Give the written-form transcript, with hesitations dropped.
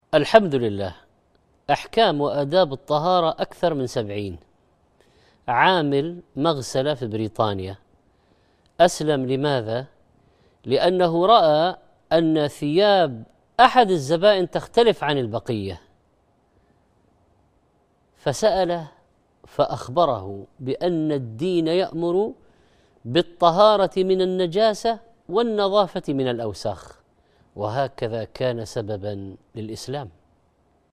الحمد لله. أحكام وآداب الطهارة أكثر من 70. عامل مغسلة في بريطانيا أسلم. لماذا؟ لأنه رأى أن ثياب أحد الزبائن تختلف عن البقية، فسأله فأخبره بأن الدين يأمر بالطهارة من النجاسة والنظافة من الأوساخ، وهكذا كان سببا للإسلام.